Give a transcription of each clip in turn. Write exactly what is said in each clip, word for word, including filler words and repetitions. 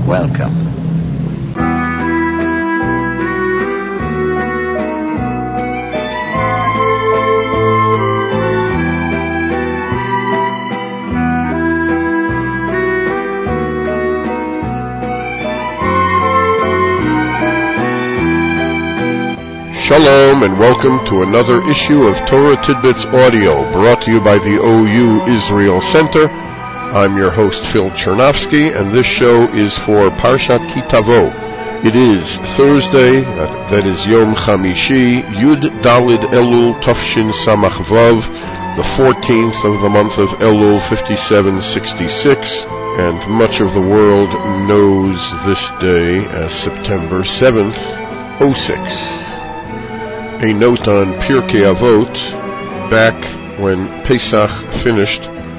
Welcome. Shalom and welcome to another issue of Torah Tidbits Audio, brought to you by the O U Israel Center. I'm your host Phil Chernovsky, and this show is for Parshat Ki Tavo. It is Thursday, that is Yom Chamishi, Yud Dalid Elul Tafshin Samach Vav, the fourteenth of the month of Elul fifty-seven sixty-six, and much of the world knows this day as September seventh, oh six. A note on Pirkei Avot, back when Pesach finished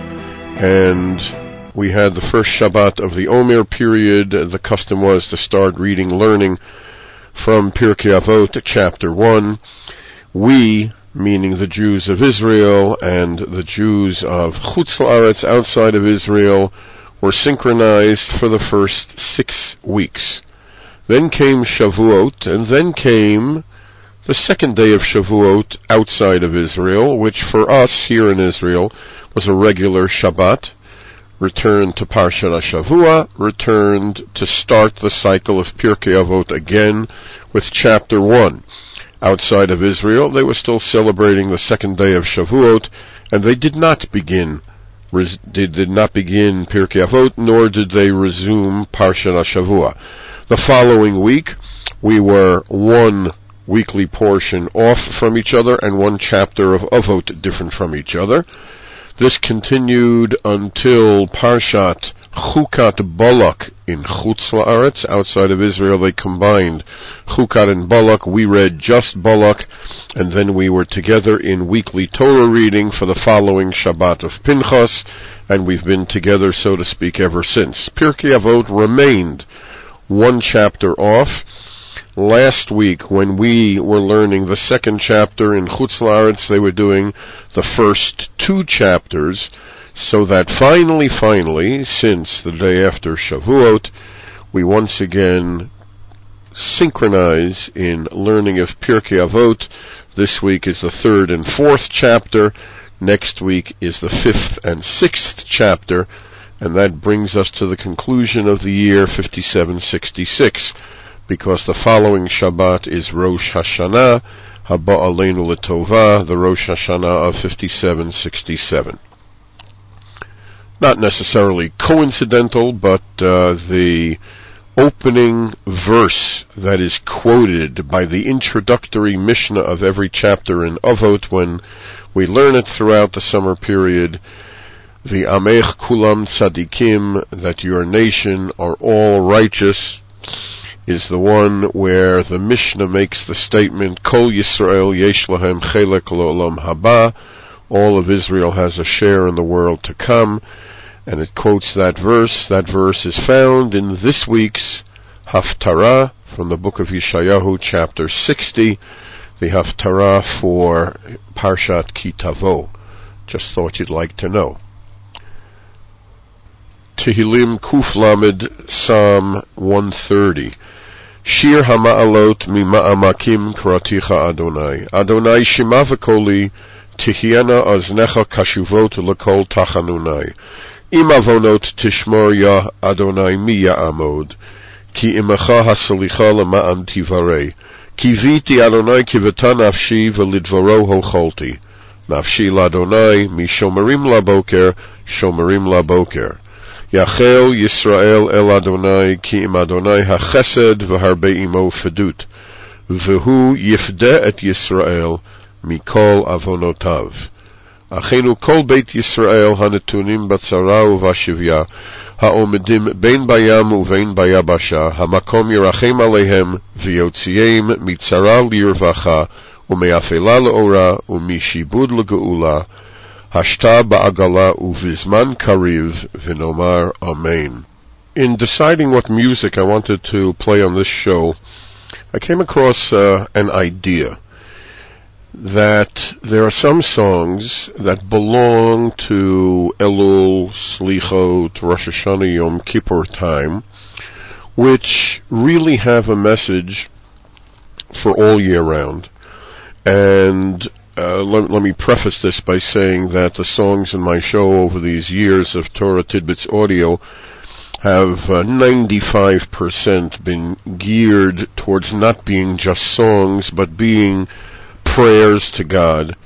and we had the first Shabbat of the Omer period, the custom was to start reading, learning from Pirkei Avot, chapter one. We, meaning the Jews of Israel and the Jews of Chutz La'aretz, outside of Israel, were synchronized for the first six weeks. Then came Shavuot, and then came the second day of Shavuot outside of Israel, which for us here in Israel was a regular Shabbat, returned to Parshat HaShavua, returned to start the cycle of Pirkei Avot again with chapter one. Outside of Israel, they were still celebrating the second day of Shavuot, and they did not begin, res, they did not begin Pirkei Avot, nor did they resume Parshat HaShavua. The following week, we were one weekly portion off from each other and one chapter of Avot different from each other. This continued until Parshat Chukat Balak in Chutz La'aretz. Outside of Israel, they combined Chukat and Balak. We read just Balak, and then we were together in weekly Torah reading for the following Shabbat of Pinchas, and we've been together, so to speak, ever since. Pirkei Avot remained one chapter off. Last week, when we were learning the second chapter in Chutz La'aretz, they were doing the first two chapters, so that finally, finally, since the day after Shavuot, we once again synchronize in learning of Pirkei Avot. This week is the third and fourth chapter. Next week is the fifth and sixth chapter, and that brings us to the conclusion of the year fifty-seven sixty-six. Because the following Shabbat is Rosh Hashanah, Haba Aleinu L'Tova, the Rosh Hashanah of fifty-seven sixty-seven. Not necessarily coincidental, but uh, the opening verse that is quoted by the introductory Mishnah of every chapter in Avot, when we learn it throughout the summer period, the Amech Kulam Tzadikim, that your nation are all righteous, is the one where the Mishnah makes the statement, Kol Yisrael yesh lahem chelek le'olam haba, all of Israel has a share in the world to come, and it quotes that verse. That verse is found in this week's Haftarah from the book of Yeshayahu, chapter sixty, the Haftarah for Parshat Ki Tavo. Just thought you'd like to know. Tehillim Kuf Lamed, Psalm one thirty. Shir Hama'alot Mima'amakim Kraticha Adonai. Adonai Shema V'koli, Tihiana Aznecha Kashuvot L'kol Tachanunai. Im Avonot Tishmor Ya Adonai Mi Ya'amod. Ki Imecha Hasalicha L'ma'an Tivarei. Kiviti Adonai Kiveta Nafshi V'lidvaro Hocholti. Nafshi L'Adonai Mishomerim Laboker, Shomerim Laboker. Yachel Yisrael El Adonai Ki Im Adonai HaChesed V'harbe Imo Fedut V'hu Yifdeh Et Yisrael Mikol Avonotav Achenu Kol Beit Yisrael Hanetunim Batzara Uvashivya Haomedim Bein Bayam Uvein Bayabasha Hamakom Yerachem Alehem V'yotziim Mitzara Lirvacha Umeafela Le'ora Umishibud Le'geula Hashta ba'agala uvizman kariv v'nomar amen. In deciding what music I wanted to play on this show, I came across uh, an idea that there are some songs that belong to Elul, Slichot, Rosh Hashanah, Yom Kippur time, which really have a message for all year round. And uh, let, let me preface this by saying that the songs in my show over these years of Torah Tidbits audio have uh, ninety-five percent been geared towards not being just songs, but being prayers to God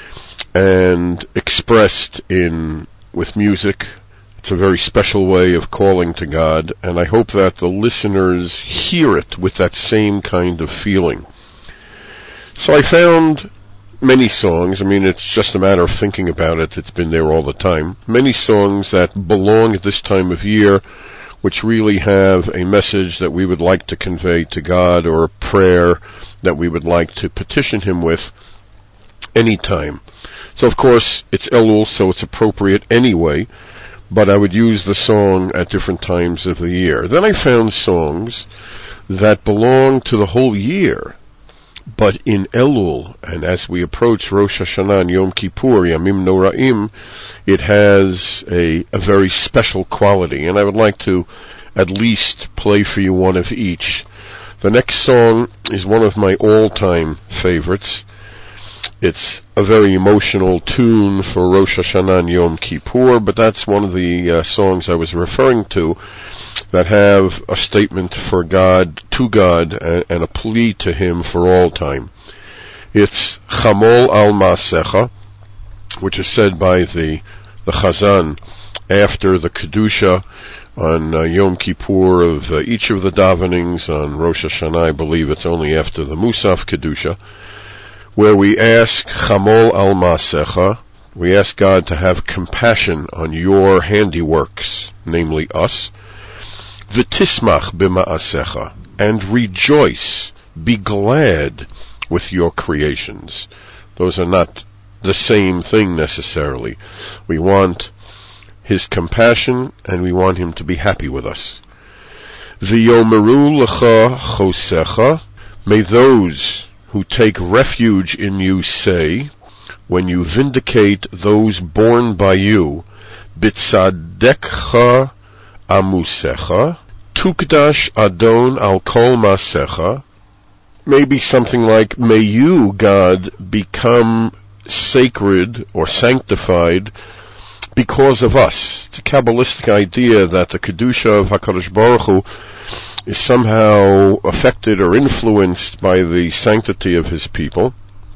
and expressed in with music. It's a very special way of calling to God, and I hope that the listeners hear it with that same kind of feeling. So I found many songs, I mean, it's just a matter of thinking about it, it's been there all the time, many songs that belong at this time of year, which really have a message that we would like to convey to God, or a prayer that we would like to petition Him with any time. So of course, it's Elul, so it's appropriate anyway, but I would use the song at different times of the year. Then I found songs that belong to the whole year, but in Elul, and as we approach Rosh Hashanah and Yom Kippur, Yamim Noraim, it has a, a very special quality, and I would like to at least play for you one of each. The next song is one of my all-time favorites. It's a very emotional tune for Rosh Hashanah and Yom Kippur, but that's one of the uh, songs I was referring to that have a statement for God, to God, and, and a plea to Him for all time. It's Chamol al Maasecha, which is said by the, the Chazan after the Kedusha on uh, Yom Kippur of uh, each of the davenings. On Rosh Hashanah, I believe it's only after the Musaf Kedusha, where we ask Chamol al Maasecha, we ask God to have compassion on your handiworks, namely us, V'tismach b'ma'asecha, and rejoice, be glad with your creations. Those are not the same thing necessarily. We want His compassion, and we want Him to be happy with us. V'yomeru lecha chosecha, may those who take refuge in you say, when you vindicate those born by you, bitzadekcha amusecha, tukdash adon al kol masecha, maybe something like, may you, God, become sacred or sanctified because of us. It's a Kabbalistic idea that the Kedusha of HaKadosh Baruch Hu is somehow affected or influenced by the sanctity of His people.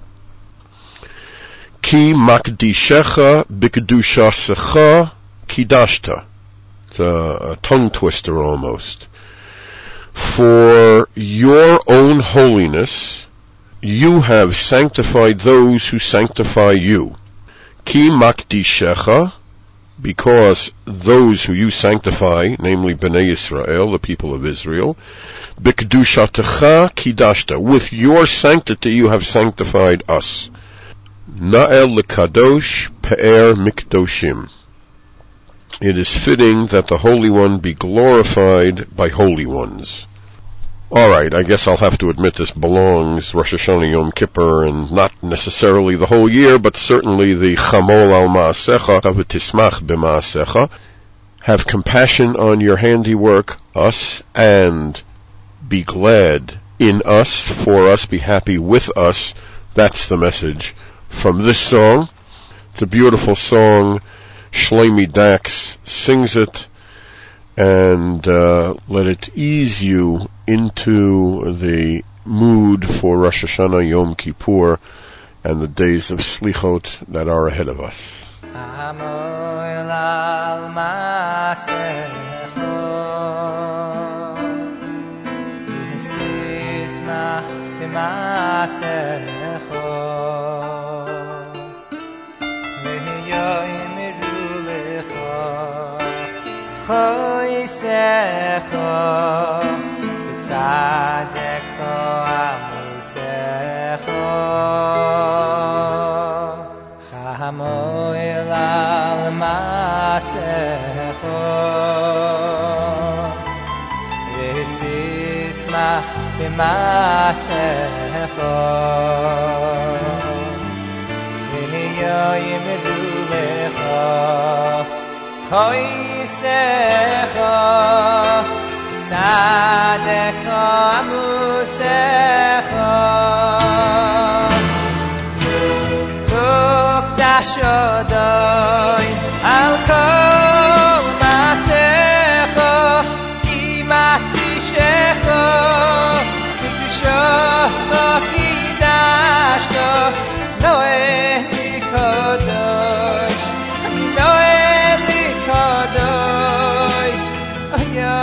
Ki makdishecha b'kedushasecha kidashta. It's a, a tongue twister almost. For your own holiness, you have sanctified those who sanctify you. Ki makdishecha, because those who you sanctify, namely Bnei Yisrael, the people of Israel, b'kedushatecha kidashta, with your sanctity you have sanctified us. Na'el lekadosh pe'er mikdoshim. It is fitting that the Holy One be glorified by holy ones. Alright, I guess I'll have to admit this belongs Rosh Hashanah Yom Kippur, and not necessarily the whole year, but certainly the Chamol al Maasecha, V'tismach b'Maasecha, have compassion on your handiwork, us, and be glad in us, for us, be happy with us. That's the message from this song. It's a beautiful song. Shlomi Dax sings it, and uh, let it ease you into the mood for Rosh Hashanah Yom Kippur and the days of Slichot that are ahead of us. Choisecho b'tzadekcho amusecho chamoil al maasecho v'sismach b'maasecho v'yoyimru lecho Choisecho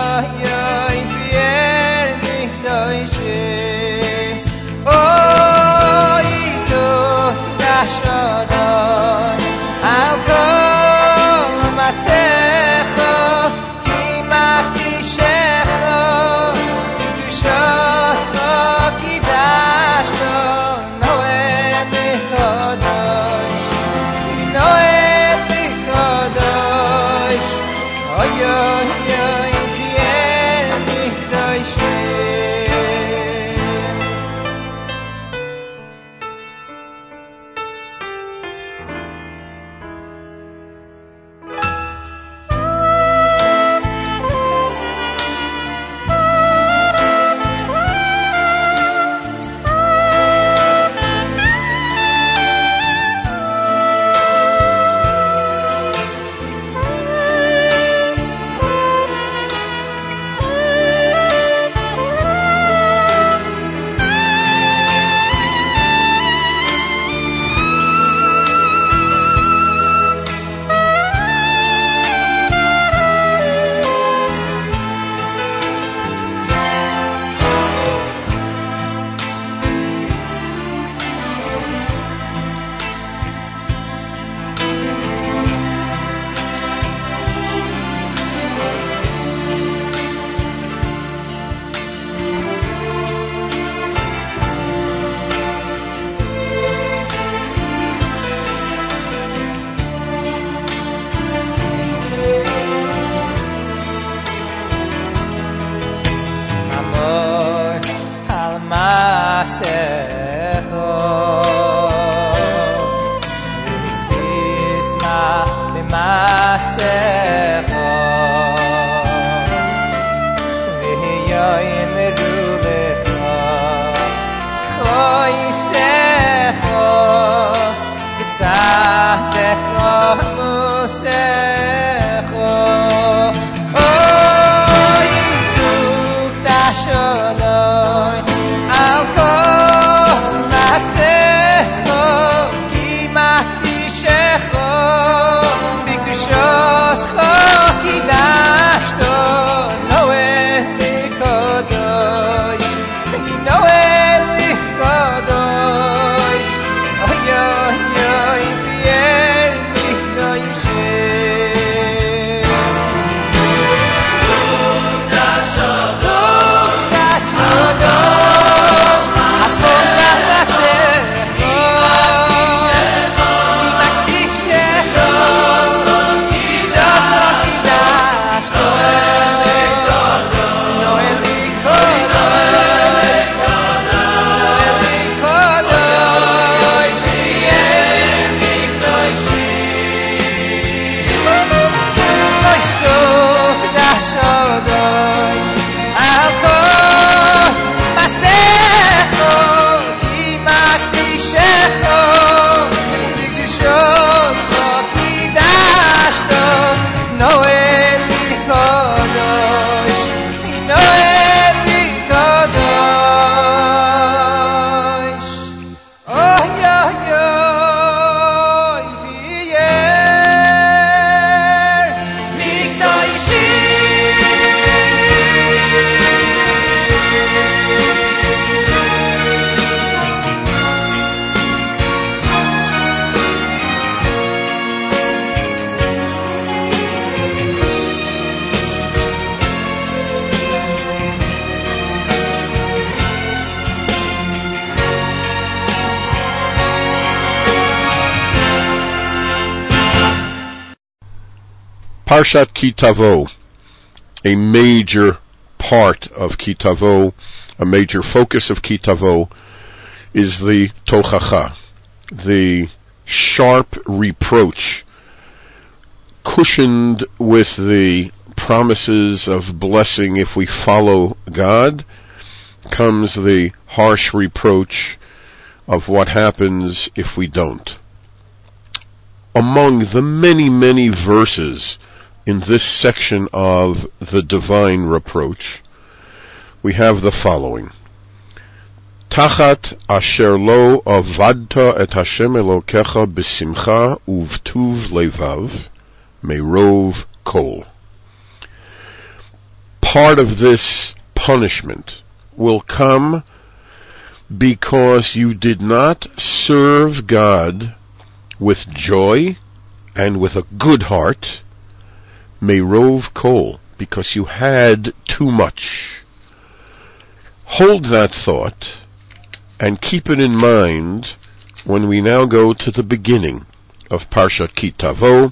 Parshat Ki Tavo, a major part of Ki Tavo, a major focus of Ki Tavo, is the Tochacha, the sharp reproach, cushioned with the promises of blessing if we follow God, comes the harsh reproach of what happens if we don't. Among the many, many verses in this section of the divine reproach, we have the following. Tachat asher lo avadta et Hashem Elokecha b'simcha uvtuv levav merov kol. part of this punishment will come because you did not serve God with joy and with a good heart, merov kol, because you had too much. Hold that thought and keep it in mind when we now go to the beginning of Parshat Ki Tavo,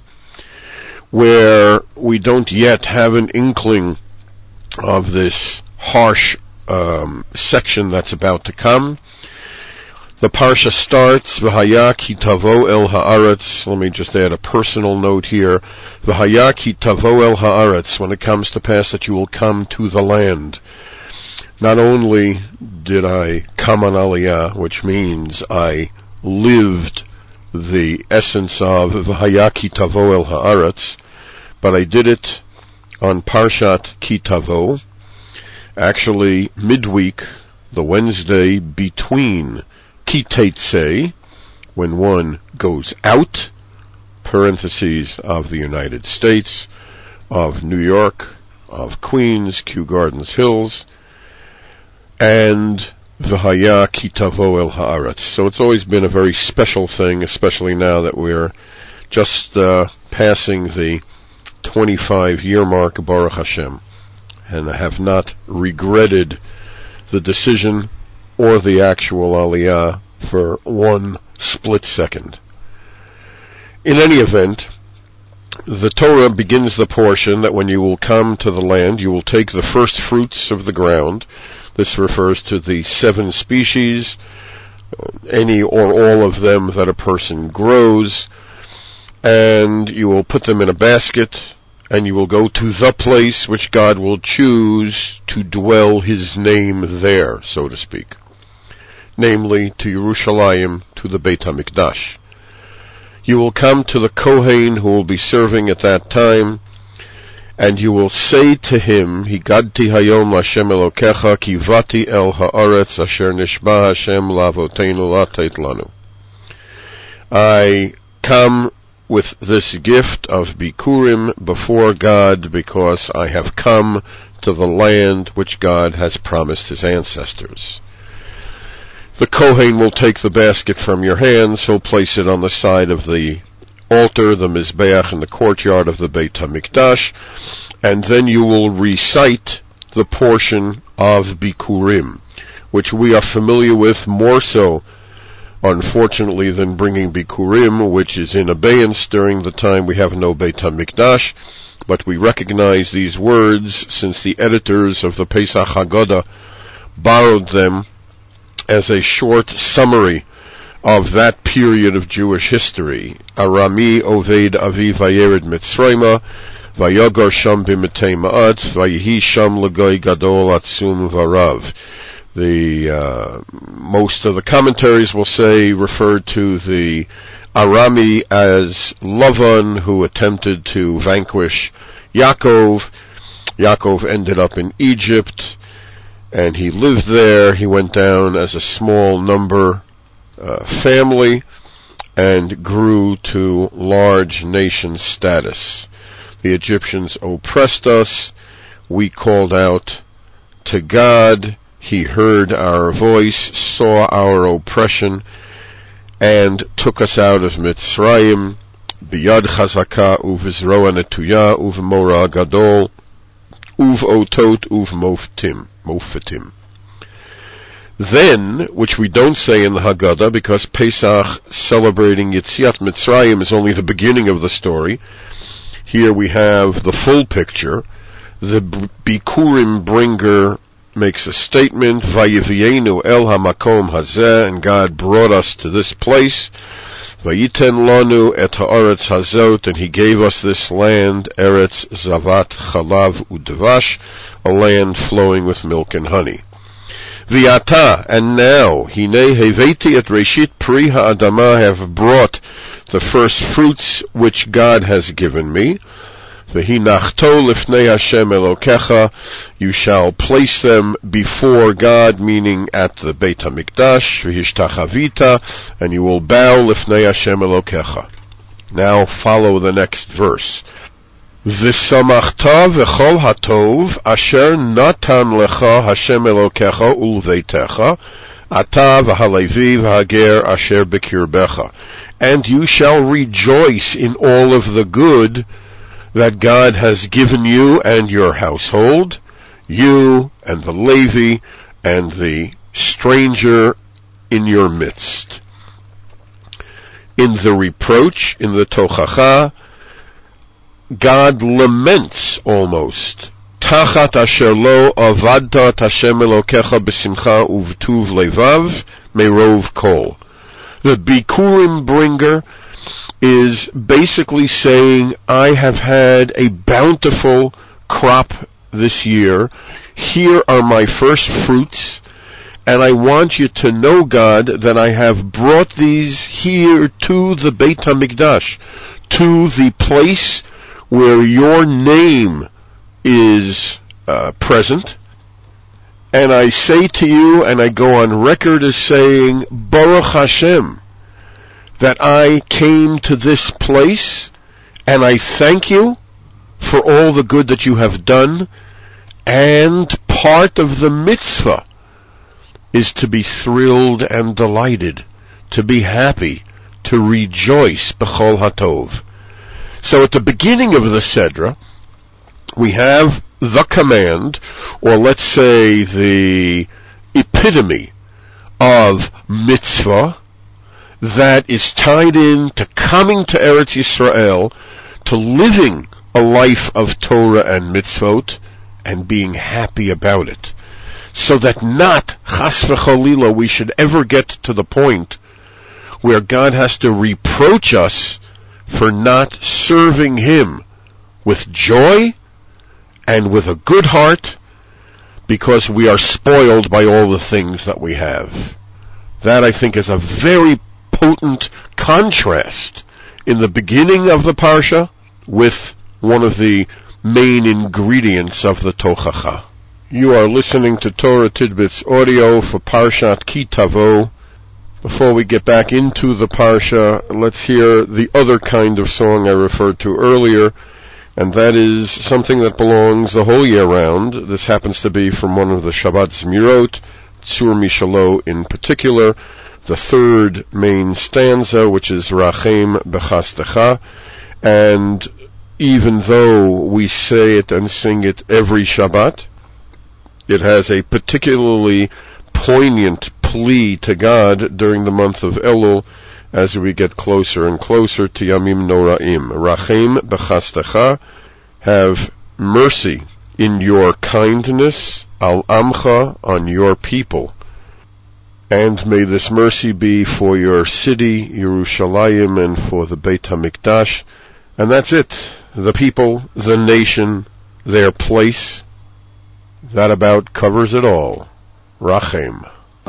where we don't yet have an inkling of this harsh um, section that's about to come. The Parsha starts, V'haya ki tavo el haaretz. Let me just add a personal note here. V'haya ki tavo el haaretz, when it comes to pass that you will come to the land. Not only did I come on Aliyah, which means I lived the essence of V'haya ki tavo el haaretz, but I did it on Parshat Ki Tavo, actually midweek, the Wednesday between Ki Teitzei, when one goes out, parentheses, of the United States, of New York, of Queens, Kew Gardens Hills, and V'haya Ki Tavo el haaretz. So it's always been a very special thing, especially now that we're just uh, passing the twenty-five year mark, Baruch Hashem, and I have not regretted the decision or the actual Aliyah for one split second. In any event, the Torah begins the portion that when you will come to the land, you will take the first fruits of the ground. This refers to the seven species, any or all of them that a person grows, and you will put them in a basket, and you will go to the place which God will choose to dwell His name there, so to speak. Namely, to Yerushalayim, to the Beit HaMikdash. You will come to the Kohen who will be serving at that time, and you will say to him, Higadti hayom Hashem Elokecha, Kivati el haaretz asher nishba Hashem lavoteinu latet lanu. I come with this gift of Bikurim before God because I have come to the land which God has promised His ancestors. The Kohen will take the basket from your hands, he'll place it on the side of the altar, the Mizbeach in the courtyard of the Beit HaMikdash, and then you will recite the portion of Bikurim, which we are familiar with more so, unfortunately, than bringing Bikurim, which is in abeyance during the time we have no Beit HaMikdash, but we recognize these words since the editors of the Pesach Haggadah borrowed them as a short summary of that period of Jewish history. Arami Oved Avi Vayered Mitzrayma, Vayogar Sham B'Mitei Ma'at, Vayihi Sham L'Goy Gadol Atzum Varav. The, uh, most of the commentaries will say, referred to the Arami as Lavan, who attempted to vanquish Yaakov. Yaakov ended up in Egypt, and he lived there. He went down as a small number uh, family and grew to large nation status. The Egyptians oppressed us. We called out to God. He heard our voice, saw our oppression, and took us out of Mitzrayim, biyad chazaka uvizroa netuya uvmora gadol uv otot uv moftim mofetim. Then, which we don't say in the Haggadah, because Pesach celebrating Yetziat Mitzrayim is only the beginning of the story, here we have the full picture. The Bikurim bringer makes a statement, Vayivienu el hamakom hazeh, and God brought us to this place, Vayiten lanu et haaretz hazot, and He gave us this land, Eretz zavat chalav udvash, a land flowing with milk and honey. V'ata, and now, Hinei heveti et reshit pri ha'adama, have brought the first fruits which God has given me. V'hinachto lifnei Hashem Elokecha, you shall place them before God, meaning at the Beit HaMikdash, v'hishtachavita, and you will bow lifnei Hashem Elokecha. Now follow the next verse. V'samachta v'chol hatov asher natan lecha Hashem Elokecha ulveitecha ata v'halevi v'hager asher bekirbecha. And you shall rejoice in all of the good that God has given you and your household, you and the Levi and the stranger in your midst. In the reproach, in the tochacha, God laments almost. Tachat asher lo avadta et Hashem Elokecha b'simcha uvtuv levav merov kol. The Bikurim bringer is basically saying, I have had a bountiful crop this year. Here are my first fruits, and I want you to know, God, that I have brought these here to the Beit HaMikdash, to the place where your name is uh, present. And I say to you, and I go on record as saying, Baruch Hashem, that I came to this place, and I thank you for all the good that you have done, and part of the mitzvah is to be thrilled and delighted, to be happy, to rejoice, b'chol hatov. So at the beginning of the Sedra, we have the command, or let's say the epitome of mitzvah, that is tied in to coming to Eretz Yisrael, to living a life of Torah and mitzvot, and being happy about it. So that not, chas v'chalila, we should ever get to the point where God has to reproach us for not serving Him with joy and with a good heart, because we are spoiled by all the things that we have. That, I think, is a very potent contrast in the beginning of the parsha with one of the main ingredients of the tochacha. You are listening to Torah Tidbits audio for Parshat Ki Tavo. Before we get back into the parsha, let's hear the other kind of song I referred to earlier, and that is something that belongs the whole year round. This happens to be from one of the Shabbat Zmirot, Tzur Mishalo in particular, the third main stanza, which is Rachem Bechastecha, and even though we say it and sing it every Shabbat, it has a particularly poignant plea to God during the month of Elul as we get closer and closer to Yamim Noraim. Rachem Bechastecha, have mercy in your kindness, Al Amcha, on your people. And may this mercy be for your city, Yerushalayim, and for the Beit HaMikdash. And that's it. The people, the nation, their place. That about covers it all. Rachem.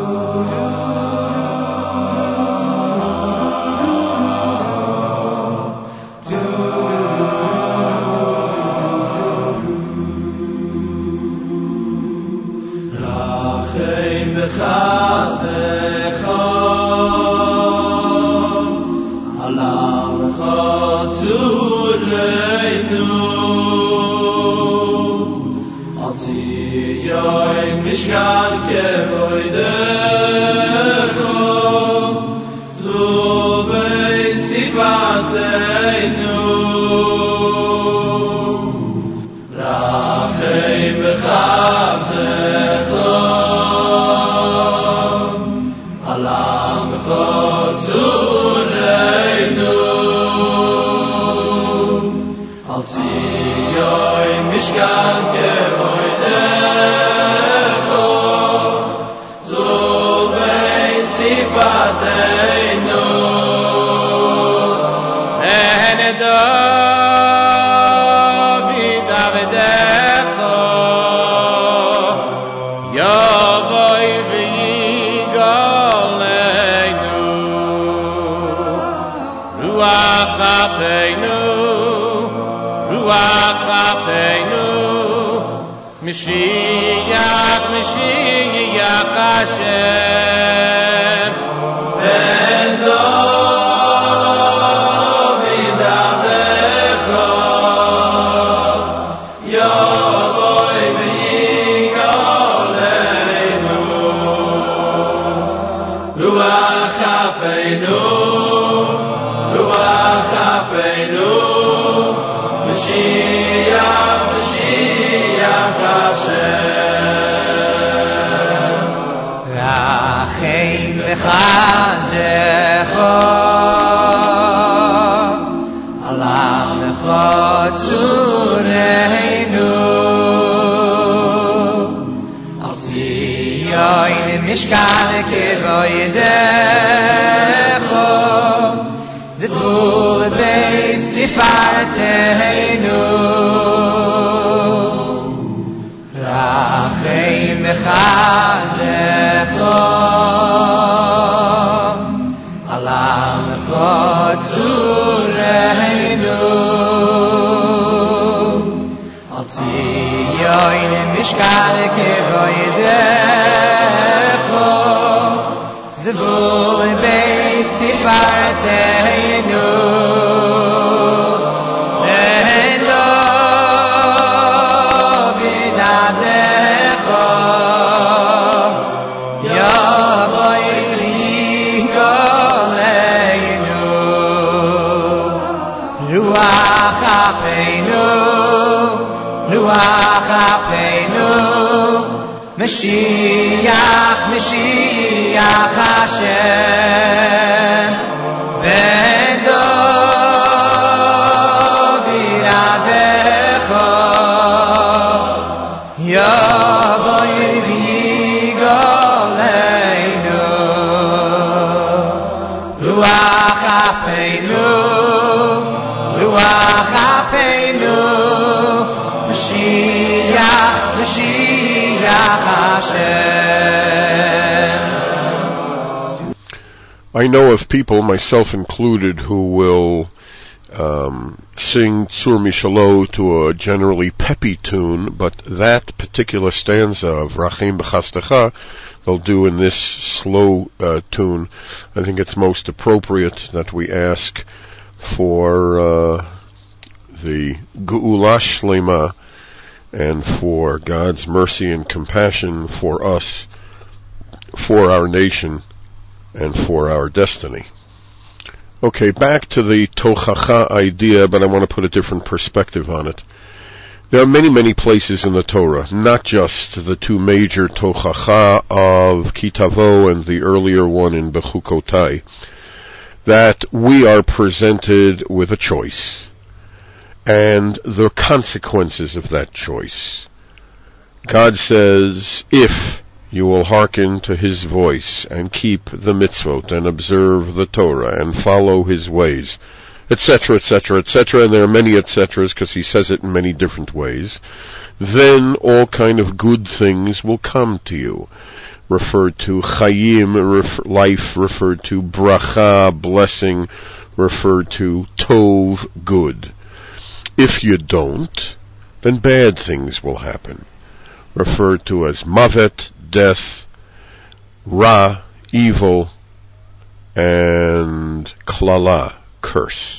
Mashiach, Mashiach Hashem, Ben David Avdecha, בחסדך הלך לך צורנו על ציון משכן כבודך זבול בייס תפארתנו רחם בחסדך עלם לך צורנו על ציון משכן כבודך זבול בייס תפארתנו Mashiach, Mashiach Hashem Ben David Adecha Yavoi V'Yigoleinu Ruach Hapeinu Ruach Hapeinu Mashiach, Mashiach I know of people, myself included, who will um, sing Tzur Mishalo to a generally peppy tune, but that particular stanza of Rachim B'Chasdecha they'll do in this slow uh, tune. I think it's most appropriate that we ask for uh, the Geula Shlema and for God's mercy and compassion for us, for our nation, and for our destiny. Okay, back to the Tochacha idea, but I want to put a different perspective on it. There are many, many places in the Torah, not just the two major Tochacha of Kitavo and the earlier one in Bechukotai, that we are presented with a choice and the consequences of that choice. God says, if you will hearken to His voice and keep the mitzvot and observe the Torah and follow His ways, et cetera, et cetera, et cetera, and there are many et ceteras because He says it in many different ways, then all kind of good things will come to you. Referred to chayim, ref- life, referred to bracha, blessing, referred to tov, good. If you don't, then bad things will happen. Referred to as mavet, death, ra, evil, and klala, curse.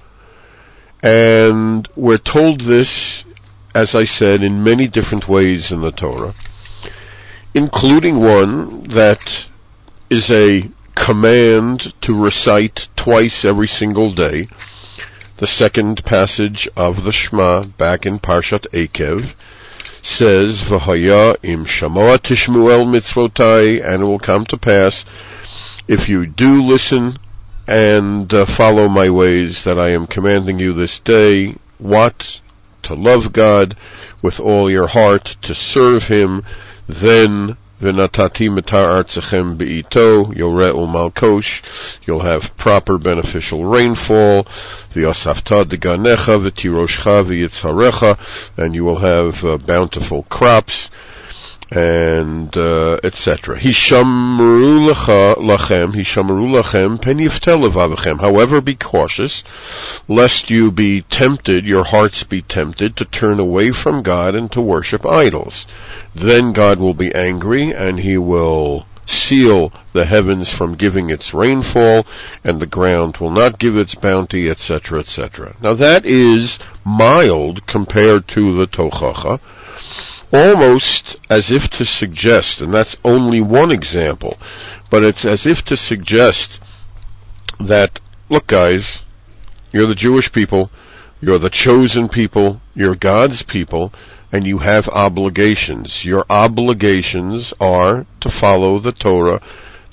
And we're told this, as I said, in many different ways in the Torah, including one that is a command to recite twice every single day. The second passage of the Shema, back in Parshat Ekev, says, V'haya im shamoa tishmu el mitzvotai, and it will come to pass, if you do listen and uh, follow my ways that I am commanding you this day, what? To love God with all your heart, to serve Him, then V'natati mitar artzachem be'ito, yore'u malkosh, you'll have proper beneficial rainfall, v'yasafta deganecha v'tiroshcha v'yitzharecha, and you will have uh, bountiful crops, and uh, et cetera. Hishamru lachem, hishamru lachem, pen yiftel levavachem. However, be cautious, lest you be tempted, your hearts be tempted, to turn away from God and to worship idols. Then God will be angry, and He will seal the heavens from giving its rainfall, and the ground will not give its bounty, et cetera, et cetera. Now that is mild compared to the Tochacha, almost as if to suggest, and that's only one example, but it's as if to suggest that, look guys, you're the Jewish people, you're the chosen people, you're God's people, and you have obligations. Your obligations are to follow the Torah,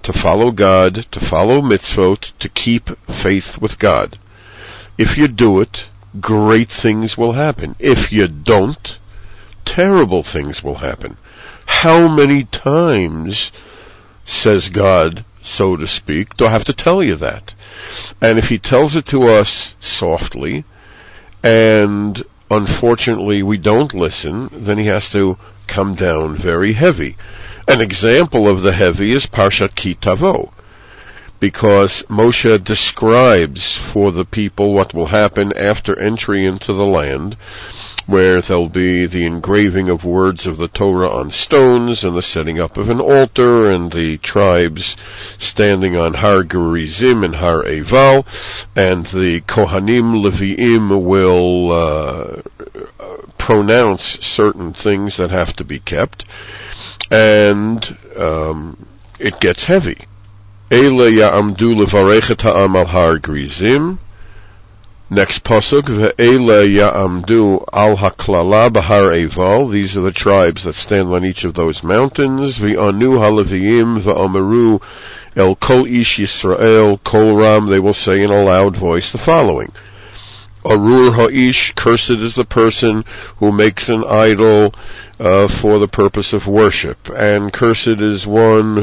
to follow God, to follow mitzvot, to keep faith with God. If you do it, great things will happen. If you don't, terrible things will happen. How many times, says God, so to speak, do I have to tell you that? And if he tells it to us softly, and unfortunately we don't listen, then he has to come down very heavy. An example of the heavy is Parshat Ki Tavo, because Moshe describes for the people what will happen after entry into the land, where there'll be the engraving of words of the Torah on stones, and the setting up of an altar, and the tribes standing on Har Gerizim and Har Eval, and the Kohanim Leviim will uh, pronounce certain things that have to be kept, and um, it gets heavy. Eile ya'amdu levarech ha'am al Har Gerizim. Next pasuk, ve'ele ya'amdu al haklala b'har Eval. These are the tribes that stand on each of those mountains. Ve'anu haleviim ve'omeru el kol ish Yisrael kol ram. They will say in a loud voice the following: Arur ha'ish, cursed is the person who makes an idol uh, for the purpose of worship, and cursed is one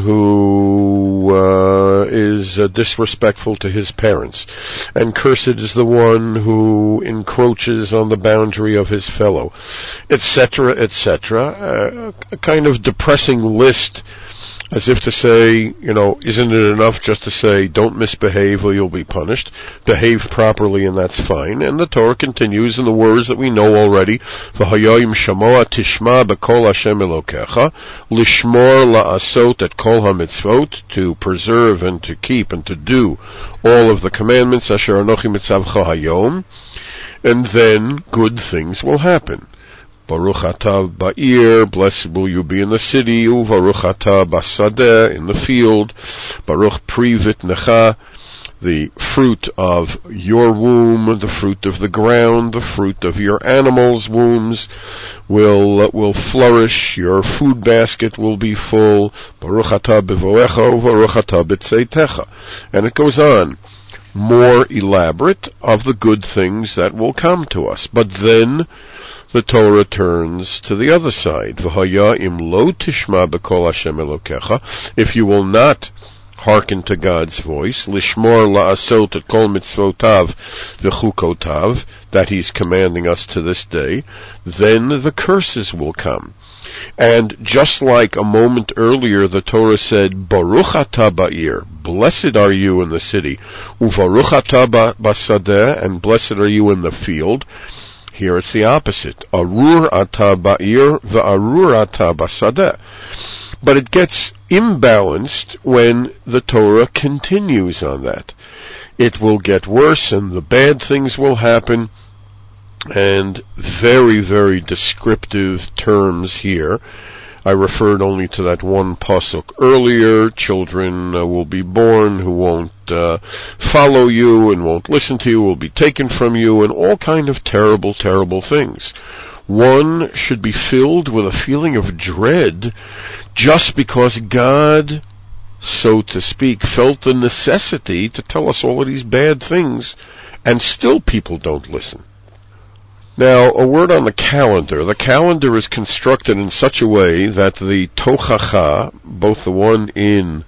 who uh, is uh, disrespectful to his parents, and cursed is the one who encroaches on the boundary of his fellow, et cetera, et cetera. Uh, a kind of depressing list, as if to say, you know, isn't it enough just to say, don't misbehave or you'll be punished? Behave properly and that's fine. And the Torah continues in the words that we know already, V'hayoyim shamoa tishma b'kol Hashem elokecha, lishmor la'asot et kol hamitzvot, to preserve and to keep and to do all of the commandments, asher anochi mitzavcha hayom, and then good things will happen. Baruch atah ba'ir, blessed will you be in the city, u'varuch atah basadeh, in the field, Baruch pri vitnecha, the fruit of your womb, the fruit of the ground, the fruit of your animals' wombs will uh, will flourish, your food basket will be full, Baruch atah bevoecha, u'varuch atah b'tzeitecha, and it goes on, more elaborate of the good things that will come to us. But then the Torah turns to the other side. V'haya im lo tishma b'kol Hashem elokecha, if you will not hearken to God's voice, lishmor la'asot et kol mitzvotav v'chukotav, that he's commanding us to this day, then the curses will come. And just like a moment earlier the Torah said, Baruch atah ba'ir, blessed are you in the city, u'varuch atah basadeh, and blessed are you in the field, here it's the opposite. Arur atah ba'ir ve'arur atah basadeh. But it gets imbalanced when the Torah continues on that. It will get worse and the bad things will happen, and very, very descriptive terms here. I referred only to that one pasuk earlier. Children uh, will be born who won't uh, follow you and won't listen to you, will be taken from you, and all kind of terrible, terrible things. One should be filled with a feeling of dread just because God, so to speak, felt the necessity to tell us all of these bad things, and still people don't listen. Now, a word on the calendar. The calendar is constructed in such a way that the Tochacha, both the one in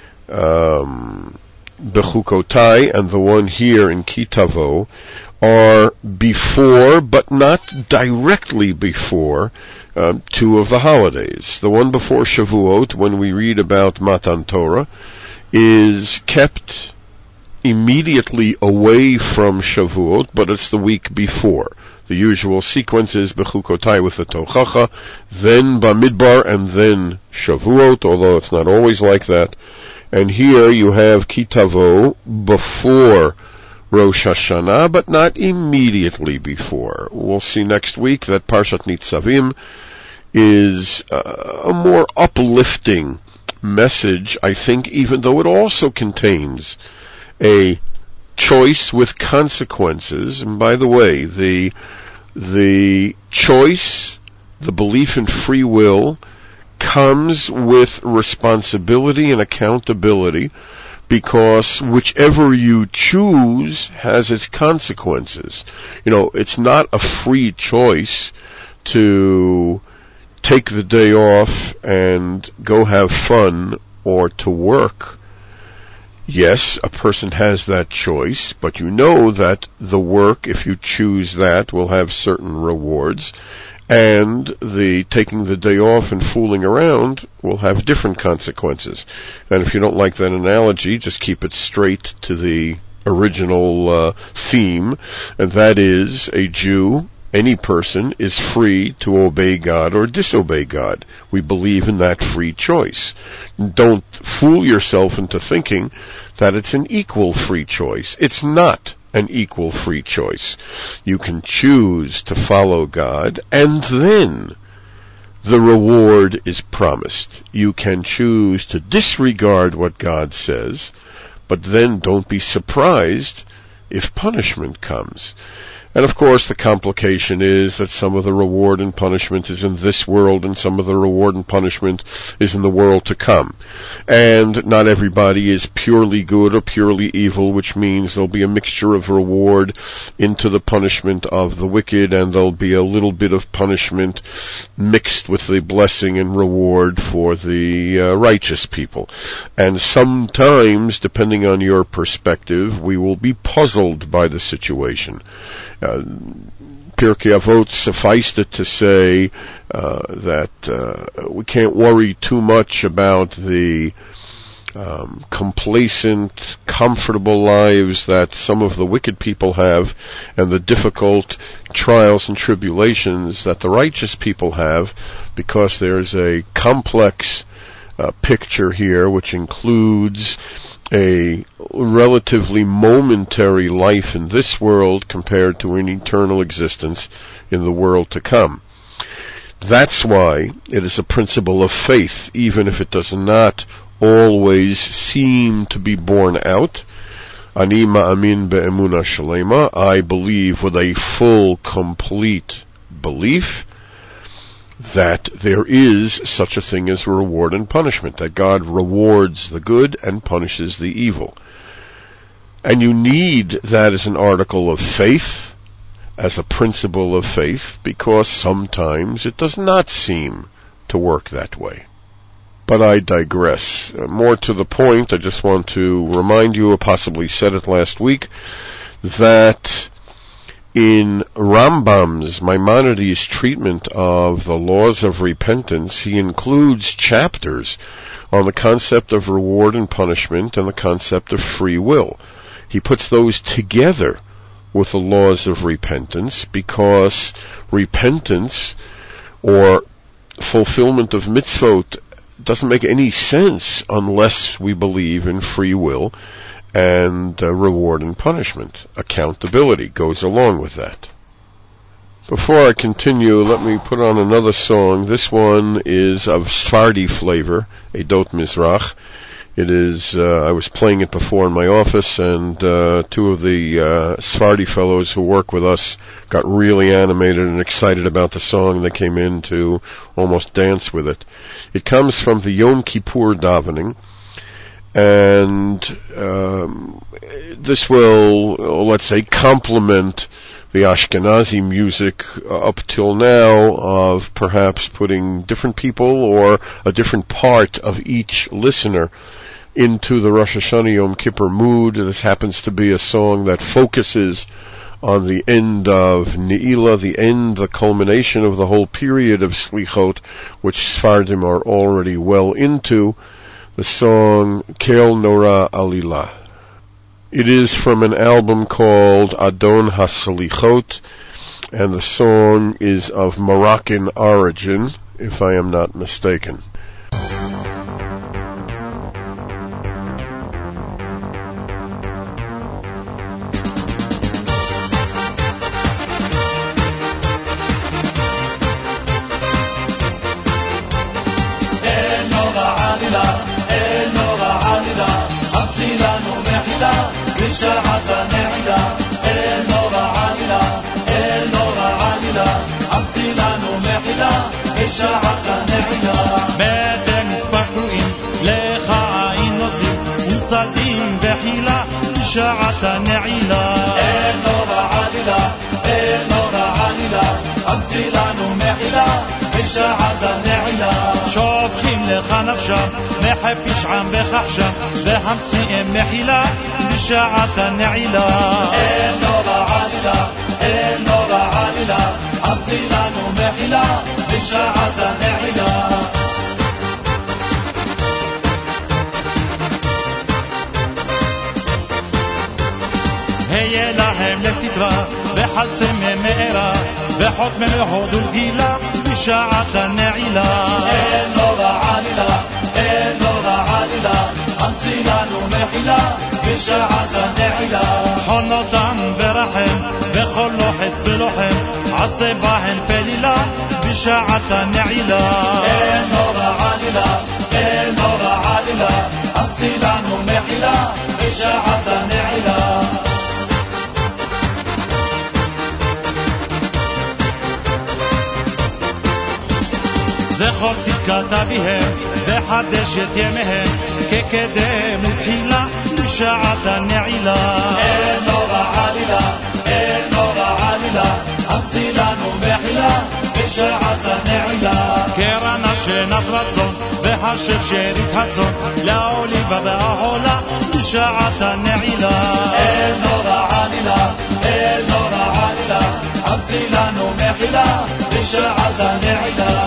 um, Bechukotai and the one here in Ki Tavo, are before, but not directly before, um, two of the holidays. The one before Shavuot, when we read about Matan Torah, is kept immediately away from Shavuot, but it's the week before. The usual sequence is Bechukotai with the Tochacha, then Bamidbar, and then Shavuot, although it's not always like that. And here you have Ki Tavo before Rosh Hashanah, but not immediately before. We'll see next week that Parshat Nitzavim is uh, a more uplifting message, I think, even though it also contains a choice with consequences. And by the way, the the choice, the belief in free will, comes with responsibility and accountability, because whichever you choose has its consequences. You know, it's not a free choice to take the day off and go have fun or to work. Yes, a person has that choice, but you know that the work, if you choose that, will have certain rewards, and the taking the day off and fooling around will have different consequences. And if you don't like that analogy, just keep it straight to the original uh, theme, and that is a Jew, any person, is free to obey God or disobey God. We believe in that free choice. Don't fool yourself into thinking that it's an equal free choice. It's not an equal free choice. You can choose to follow God, and then the reward is promised. You can choose to disregard what God says, but then don't be surprised if punishment comes. And of course, the complication is that some of the reward and punishment is in this world, and some of the reward and punishment is in the world to come. And not everybody is purely good or purely evil, which means there'll be a mixture of reward into the punishment of the wicked, and there'll be a little bit of punishment mixed with the blessing and reward for the uh, righteous people. And sometimes, depending on your perspective, we will be puzzled by the situation. Uh, Pirkei Avot sufficed it to say uh, that uh, we can't worry too much about the um, complacent, comfortable lives that some of the wicked people have, and the difficult trials and tribulations that the righteous people have, because there's a complex uh, picture here which includes a relatively momentary life in this world compared to an eternal existence in the world to come. That's why it is a principle of faith, even if it does not always seem to be borne out. Ani ma'amin be'emuna shalema, I believe with a full, complete belief that there is such a thing as reward and punishment, that God rewards the good and punishes the evil. And you need that as an article of faith, as a principle of faith, because sometimes it does not seem to work that way. But I digress. More to the point, I just want to remind you, I possibly said it last week, that in Rambam's, Maimonides' treatment of the laws of repentance, he includes chapters on the concept of reward and punishment and the concept of free will. He puts those together with the laws of repentance, because repentance or fulfillment of mitzvot doesn't make any sense unless we believe in free will, and uh, reward and punishment. Accountability goes along with that. Before I continue, let me put on another song. This one is of Sephardi flavor, Edot Mizrach. It is, uh, I was playing it before in my office, and uh, two of the uh, Sephardi fellows who work with us got really animated and excited about the song. They came in to almost dance with it. It comes from the Yom Kippur davening, and um, this will, let's say, complement the Ashkenazi music up till now of perhaps putting different people or a different part of each listener into the Rosh Hashanah Yom Kippur mood. This happens to be a song that focuses on the end of Ne'ilah, the end, the culmination of the whole period of Slichot, which Sephardim are already well into. The song Kel Nora Alila. It is from an album called Adon HaSalichot, and the song is of Moroccan origin, if I am not mistaken. شرحة نعدة النور عاللة النور عاللة أمسيلان ومحلة בשעת הנעילה. מתי מספר קרואים לך עין נוזים וסדים בחילה בשעת הנעילה. אין נורא עלילה, אין נורא עלילה, המציא לנו מחילה בשעת הנעילה. שופכים לך נפשם מחי פשעם וכחשם והמציאים מחילה בשעת הנעילה. אין נורא עלילה, אין נורא עלילה, המציא לנו מחילה בשעת הנעילה. היה להם לסדרה וחלצי ממארה וחותמי להוד ולגילה בשעת הנעילה. אין נורא עלילה, אין נורא עלילה, המציא לנו מחילה בשעת הנעילה. חונותם ורחם וכל לוחץ ולוחם עשה בהן פלילה בשעת הנעילה. אין נורא עלילה, אין נורא עלילה, המציא לנו מחילה בשעת הנעילה. זכור צדקת אביהם וחדש את ימיהם כקדם ותחילה בשעת הנעילה. אין נורא עלילה, אין נורא עלילה, המציא לנו מחילה בשעת הנעילה. קרן השנת רצון והשב שארית הצון לעוליבה והעולה בשעת הנעילה. אין נורא עלילה, אין נורא עלילה, המציא לנו מחילה בשעת הנעילה.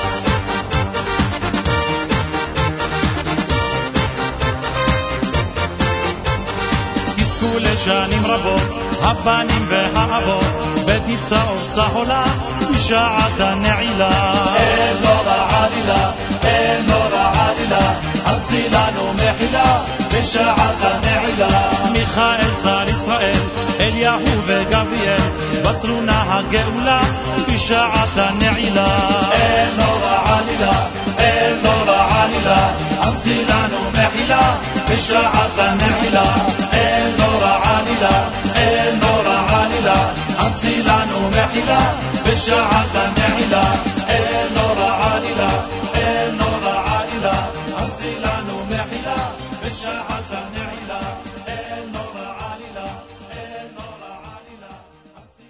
עסקו לשנים רבות הבנים והאבות בית ניצאות צהולה בשעת הנעילה. אין נורא עלילה, אין נורא עלילה, המציא לנו מחילה בשעת הנעילה. מיכאל צר ישראל אליהו וגבריאל בסרו נא הגאולה בשעת הנעילה. אין נורא עלילה, אין נורא עלילה, המציא לנו מחילה בשעת הנעילה. אין נורא עלילה, אין נורא עלילה, המציא לנו מחילה בשעת הנעילה. אין נורא עלילה, אין נורא עלילה, המציא לנו מחילה בשעת הנעילה. אין נורא עלילה, אין נורא עלילה, המציא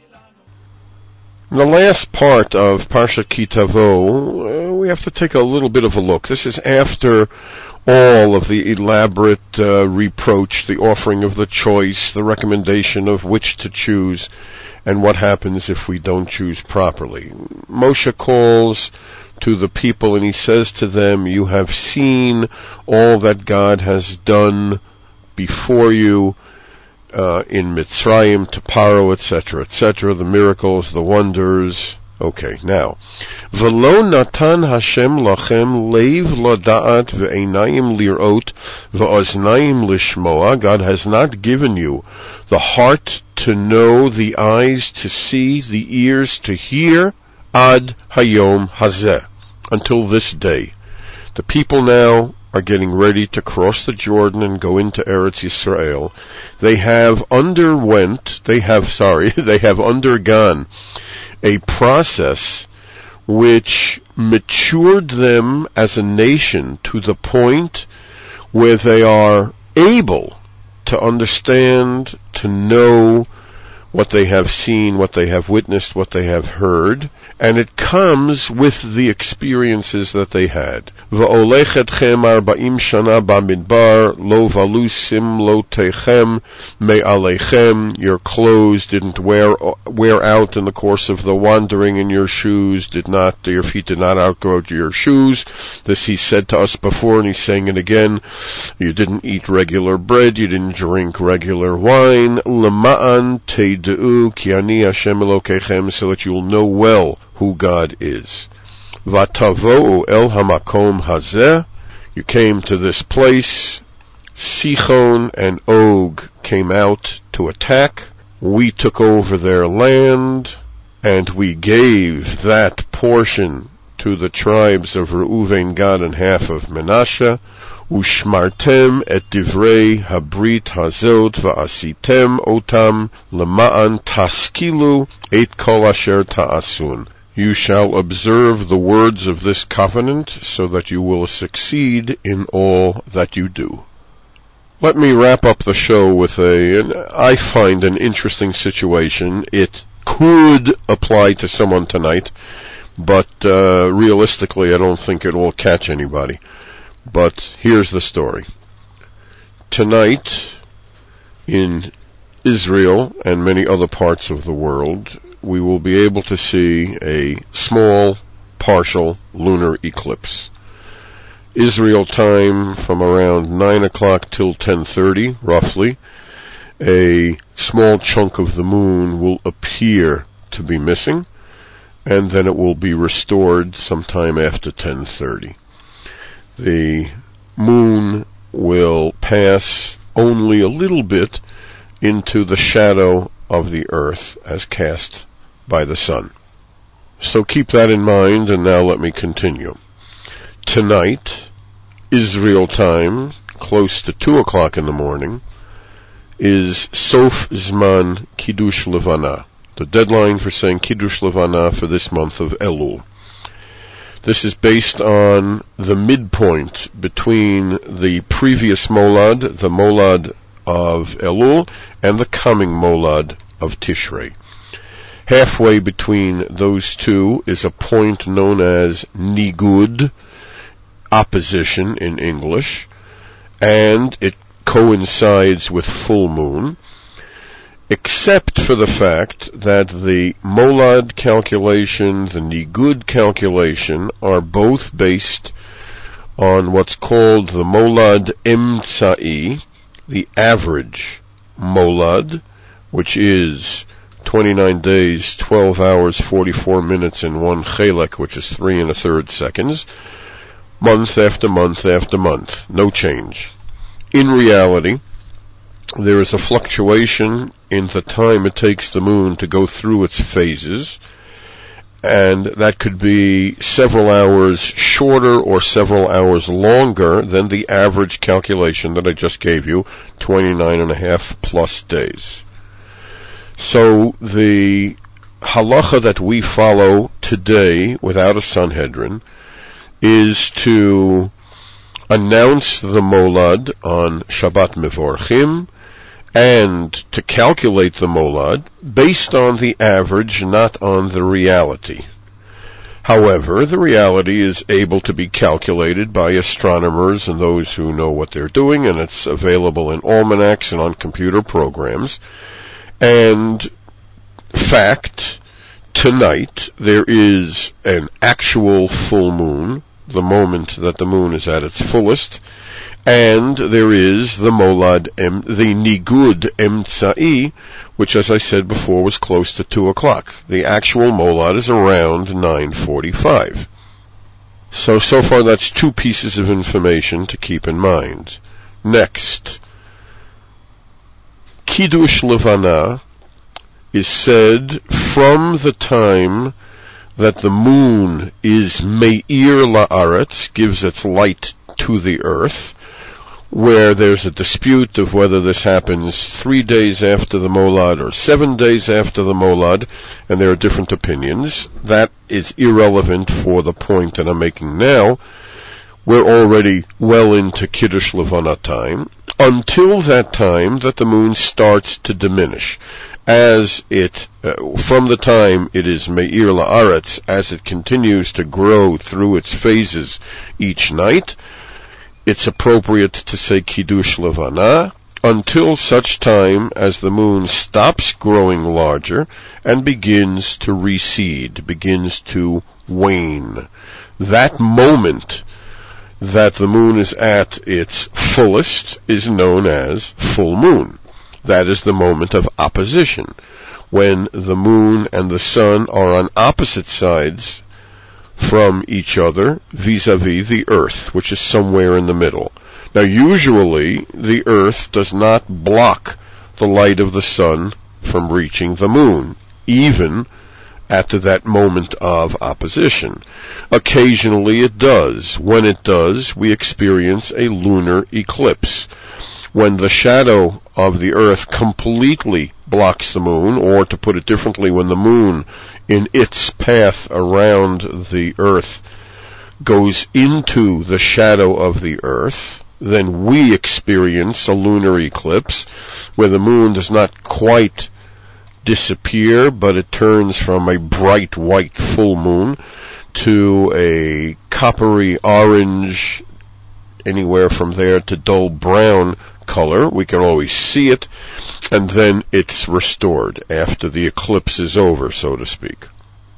לנו. In the last part of Parshat Ki Tavo, uh, we have to take a little bit of a look. This is after all of the elaborate uh, reproach, the offering of the choice, the recommendation of which to choose, and what happens if we don't choose properly. Moshe calls to the people and he says to them, you have seen all that God has done before you, uh, in Mitzrayim, to Paro, et cetera, et cetera, the miracles, the wonders. Okay, now, V'lo natan Hashem lachem leiv lada'at ve'einayim lirot ve'oznayim lishmoa. God has not given you the heart to know, the eyes to see, the ears to hear, ad hayom hazeh, until this day. The people now are getting ready to cross the Jordan and go into Eretz Yisrael. They have underwent, they have, sorry, they have undergone a process which matured them as a nation to the point where they are able to understand, to know what they have seen, what they have witnessed, what they have heard, and it comes with the experiences that they had. V'olech etchem arba'im shana bamidbar, lo valusim lo techem me'alechem. Your clothes didn't wear wear out in the course of the wandering, and your shoes did not, your feet did not outgrow your shoes. This he said to us before, and he's saying it again. You didn't eat regular bread, you didn't drink regular wine. Lema'an teidu ki ani Hashem Elokechem, so that you'll know well who God is. Vatavo'u el hamakom hazeh. You came to this place. Sichon and Og came out to attack. We took over their land, and we gave that portion to the tribes of Reuven, Gad, and half of Menashe. Ushmartem et divrei habrit hazot va'asitem otam lema'an taskilu et kol asher ta'asun. You shall observe the words of this covenant so that you will succeed in all that you do. Let me wrap up the show with a, an, I find an interesting situation. It could apply to someone tonight, but uh, realistically I don't think it will catch anybody. But here's the story. Tonight, in Israel and many other parts of the world, we will be able to see a small, partial lunar eclipse. Israel time from around nine o'clock till ten thirty, roughly, a small chunk of the moon will appear to be missing, and then it will be restored sometime after ten thirty. The moon will pass only a little bit into the shadow of the earth as cast by the sun. So keep that in mind, and now let me continue. Tonight, Israel time, close to two o'clock in the morning, is Sof Zman Kiddush Levana, the deadline for saying Kiddush Levana for this month of Elul. This is based on the midpoint between the previous Molad, the Molad of Elul, and the coming Molad of Tishrei. Halfway between those two is a point known as Nigud, opposition in English, and it coincides with full moon, except for the fact that the Molad calculation, the Nigud calculation, are both based on what's called the Molad Emtsa'i, the average Molad, which is twenty-nine days, twelve hours, forty-four minutes, and one chelek, which is three and a third seconds, month after month after month, no change. In reality, there is a fluctuation in the time it takes the moon to go through its phases, and that could be several hours shorter or several hours longer than the average calculation that I just gave you, twenty-nine and a half plus days. So the halacha that we follow today without a Sanhedrin is to announce the Molad on Shabbat Mevorchim and to calculate the Molad based on the average, not on the reality. However, the reality is able to be calculated by astronomers and those who know what they're doing, and it's available in almanacs and on computer programs. And fact, tonight there is an actual full moon, the moment that the moon is at its fullest, and there is the Molad, em, the Nigud Emtsa'i, which, as I said before, was close to two o'clock. The actual Molad is around nine forty-five. So, so far that's two pieces of information to keep in mind. Next, Kiddush Levana is said from the time that the moon is Meir La'aretz, gives its light to the earth, where there's a dispute of whether this happens three days after the Molad or seven days after the Molad, and there are different opinions. That is irrelevant for the point that I'm making now. We're already well into Kiddush Levana time, until that time that the moon starts to diminish. As it, uh, from the time it is Meir La'aretz, as it continues to grow through its phases each night, it's appropriate to say Kiddush Levana until such time as the moon stops growing larger and begins to recede, begins to wane. That moment that the moon is at its fullest is known as full moon. That is the moment of opposition, when the moon and the sun are on opposite sides from each other vis-a-vis the earth, which is somewhere in the middle. Now, usually the earth does not block the light of the sun from reaching the moon, even at that moment of opposition. Occasionally it does. When it does, we experience a lunar eclipse, when the shadow of the earth completely blocks the moon, or to put it differently, when the moon in its path around the earth goes into the shadow of the earth, then we experience a lunar eclipse where the moon does not quite disappear, but it turns from a bright white full moon to a coppery orange, anywhere from there to dull brown color. We can always see it, and then it's restored after the eclipse is over, so to speak.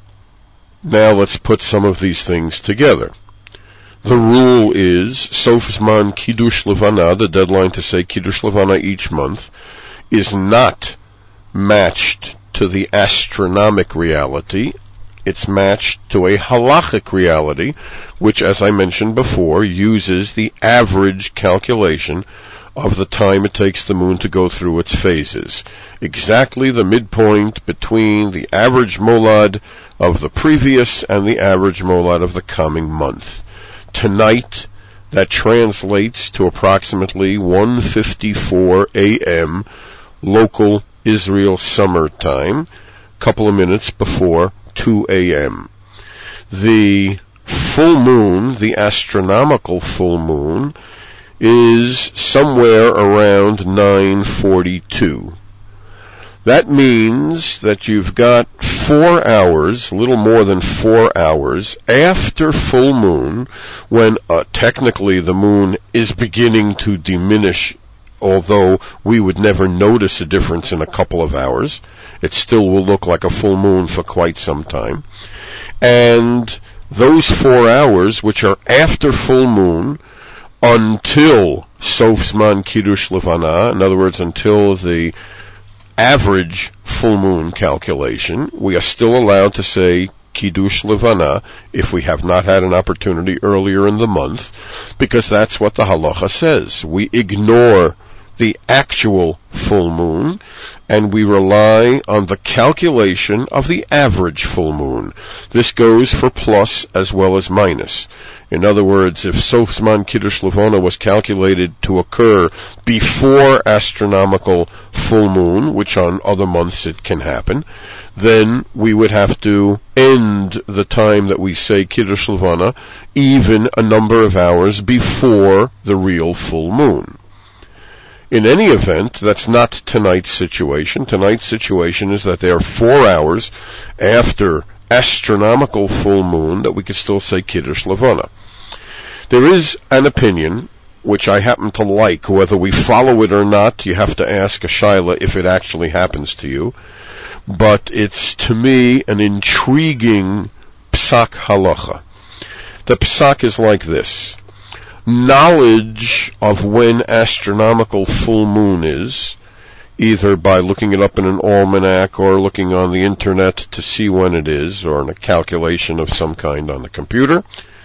Now let's put some of these things together. The rule is Sof Zman Kiddush Levana, the deadline to say Kiddush Levana each month, is not matched to the astronomic reality. It's matched to a halachic reality, which, as I mentioned before, uses the average calculation of the time it takes the moon to go through its phases. Exactly the midpoint between the average molad of the previous and the average molad of the coming month. Tonight, that translates to approximately one fifty-four a.m. local Israel summer time, a couple of minutes before two a.m. The full moon, the astronomical full moon, is somewhere around nine forty-two. That means that you've got four hours, a little more than four hours, after full moon, when uh, technically the moon is beginning to diminish, although we would never notice a difference in a couple of hours. It still will look like a full moon for quite some time. And those four hours, which are after full moon, until Sof Zman Kiddush Levana, in other words, until the average full moon calculation, we are still allowed to say Kiddush Levana if we have not had an opportunity earlier in the month, because that's what the halacha says. We ignore the actual full moon, and we rely on the calculation of the average full moon. This goes for plus as well as minus. In other words, if Sof Zman Kiddush Levana was calculated to occur before astronomical full moon, which on other months it can happen, then we would have to end the time that we say Kiddush Levana even a number of hours before the real full moon. In any event, that's not tonight's situation. Tonight's situation is that there are four hours after astronomical full moon that we could still say Kiddush Levana. There is an opinion, which I happen to like. Whether we follow it or not, you have to ask a shaila if it actually happens to you. But it's, to me, an intriguing psak halacha. The psak is like this. Knowledge of when astronomical full moon is, either by looking it up in an almanac or looking on the internet to see when it is, or in a calculation of some kind on the computer,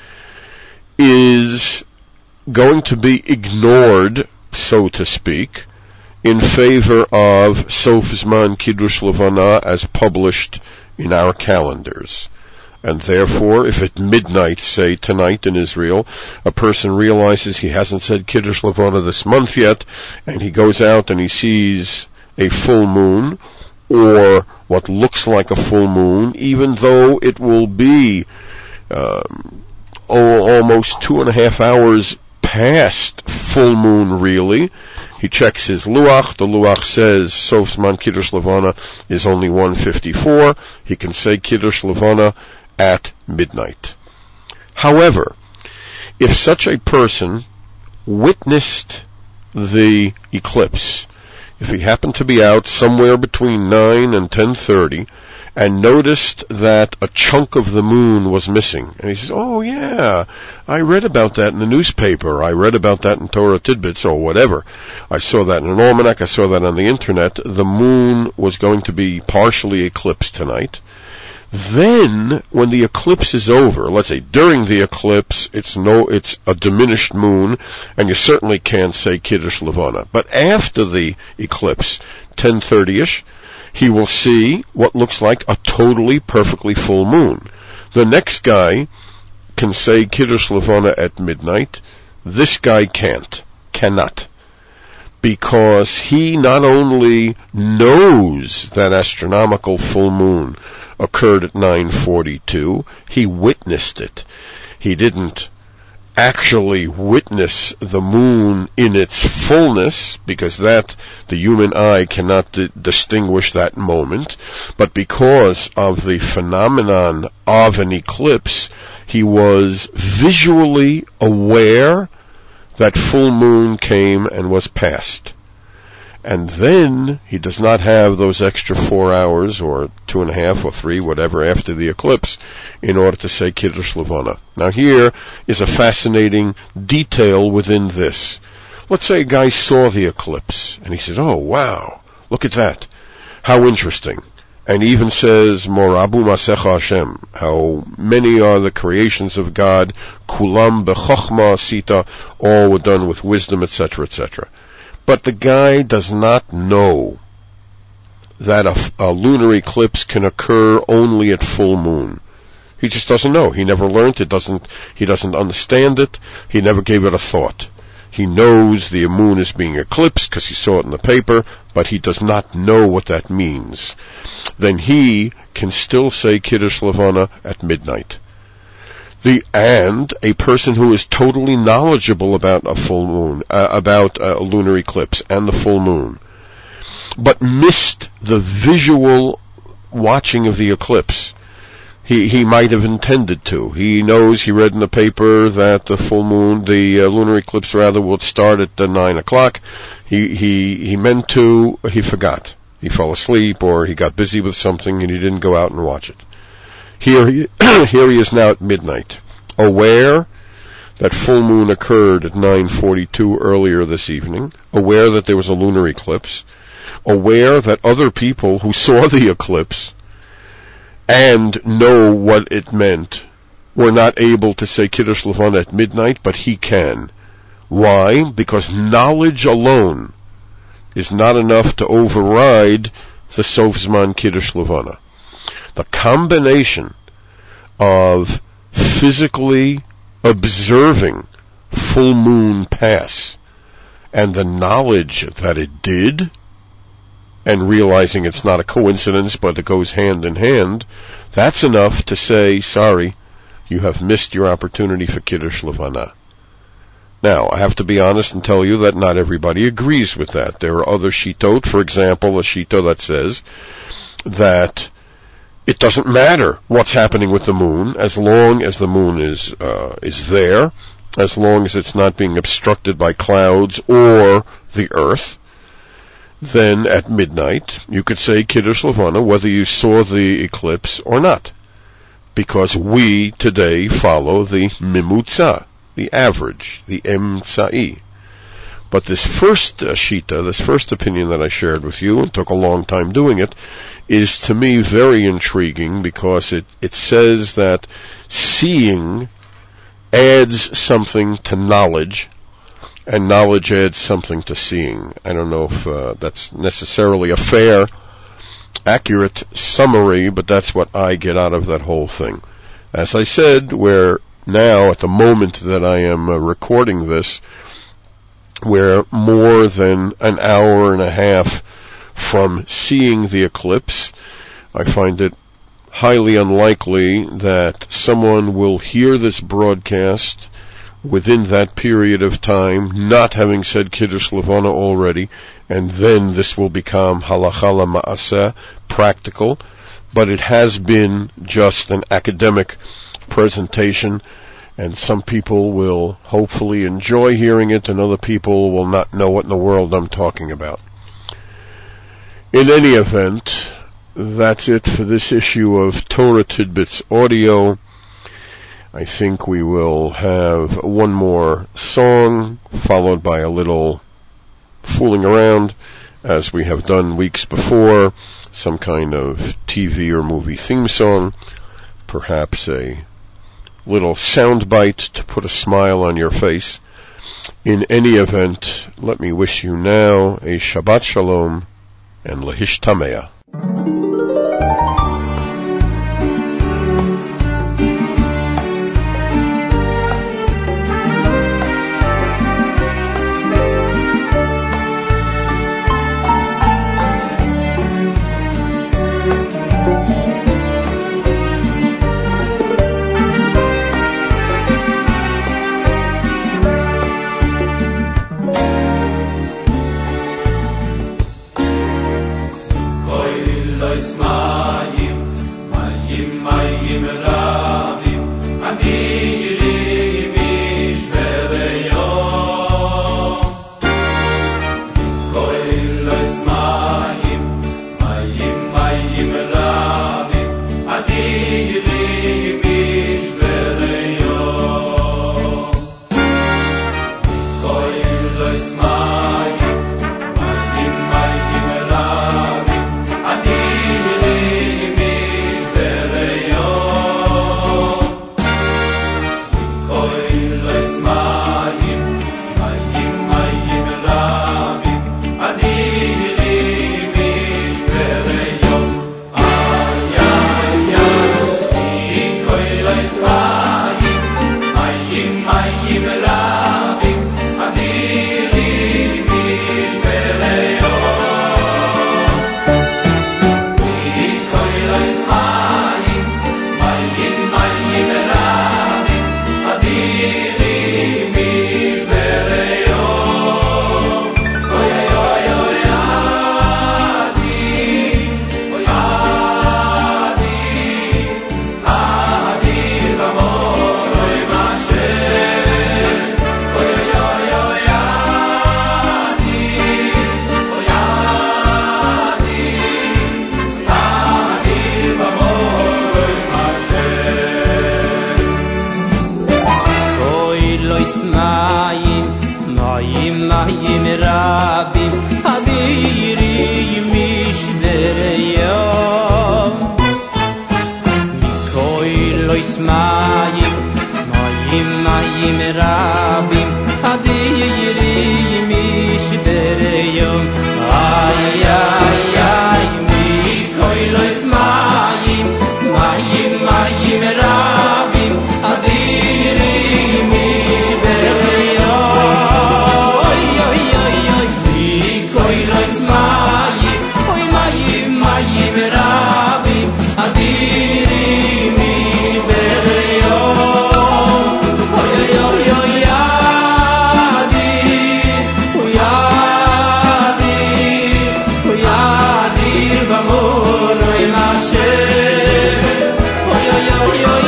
is going to be ignored, so to speak, in favor of Sof Zman Kiddush Levana as published in our calendars. And therefore, if at midnight, say tonight in Israel, a person realizes he hasn't said Kiddush Levana this month yet, and he goes out and he sees a full moon, or what looks like a full moon, even though it will be um, oh, almost two and a half hours past full moon really, he checks his luach. The luach says Sof Zman Kiddush Levana is only one fifty-four. He can say Kiddush Levana at midnight. However, if such a person witnessed the eclipse, if he happened to be out somewhere between nine and ten thirty and noticed that a chunk of the moon was missing, and he says, oh yeah, I read about that in the newspaper, I read about that in Torah Tidbits or whatever, I saw that in an almanac, I saw that on the internet, the moon was going to be partially eclipsed tonight. Then, when the eclipse is over, let's say during the eclipse, it's no, it's a diminished moon, and you certainly can't say Kiddush Levana. But after the eclipse, ten thirty-ish, he will see what looks like a totally, perfectly full moon. The next guy can say Kiddush Levana at midnight. This guy can't, cannot. because he not only knows that astronomical full moon occurred at nine forty-two, he witnessed it. He didn't actually witness the moon in its fullness, because that the human eye cannot di- distinguish that moment, but because of the phenomenon of an eclipse, he was visually aware that full moon came and was past. And then he does not have those extra four hours or two and a half or three, whatever, after the eclipse in order to say Kiddush Levana. Now here is a fascinating detail within this. Let's say a guy saw the eclipse and he says, oh wow, look at that. How interesting. And he even says, Morabu Masecha Hashem, how many are the creations of God, Kulam Bechochma Sita, all were done with wisdom, et cetera, et cetera. But the guy does not know that a, a lunar eclipse can occur only at full moon. He just doesn't know. He never learned it. Doesn't he? Doesn't understand it. He never gave it a thought. He knows the moon is being eclipsed because he saw it in the paper, but he does not know what that means. Then he can still say Kiddush Levana at midnight. The, and a person who is totally knowledgeable about a full moon, uh, about a lunar eclipse and the full moon, but missed the visual watching of the eclipse. He, he might have intended to. He knows, he read in the paper that the full moon, the uh, lunar eclipse rather, would start at uh, nine o'clock. He, he, he meant to, he forgot. He fell asleep or he got busy with something and he didn't go out and watch it. Here he, here he is now at midnight, aware that full moon occurred at nine forty-two earlier this evening, aware that there was a lunar eclipse, aware that other people who saw the eclipse and know what it meant were not able to say Kiddush Levana at midnight, but he can. Why? Because knowledge alone is not enough to override the Sof Zman Kiddush Levana. The combination of physically observing full moon pass and the knowledge that it did, and realizing it's not a coincidence but it goes hand in hand, that's enough to say, sorry, you have missed your opportunity for Kiddush Levana. Now, I have to be honest and tell you that not everybody agrees with that. There are other shitot, for example, a shito that says that it doesn't matter what's happening with the moon as long as the moon is uh, is there, as long as it's not being obstructed by clouds or the earth. Then at midnight you could say Kiddush Levana whether you saw the eclipse or not, because we today follow the mimutza, the average, the emtsai. But this first uh, shita, this first opinion that I shared with you, and took a long time doing it, is to me very intriguing because it, it says that seeing adds something to knowledge, and knowledge adds something to seeing. I don't know if uh, that's necessarily a fair, accurate summary, but that's what I get out of that whole thing. As I said, we're now, at the moment that I am uh, recording this, we're more than an hour and a half from seeing the eclipse. I find it highly unlikely that someone will hear this broadcast within that period of time, not having said Kiddush Levana already, and then this will become halacha l'ma'aseh, practical, but it has been just an academic presentation, and some people will hopefully enjoy hearing it, and other people will not know what in the world I'm talking about. In any event, that's it for this issue of Torah Tidbits Audio. I think we will have one more song, followed by a little fooling around, as we have done weeks before, some kind of T V or movie theme song, perhaps a little soundbite to put a smile on your face. In any event, let me wish you now a Shabbat Shalom and Lehishtameah. mayim mayim rabim adirim mishbereyom mikoilos mayim mayim mayim rabim adirim mishbereyom ay ay ay mikoilos mayim mayim mayim rabim adirim mishbereyom oy oy oy oy mikoilos mayim oy mayim mayim rabim adirim mishbereyom oy oy oy yadir yadir yadir bamor oy masher oy oy oy oy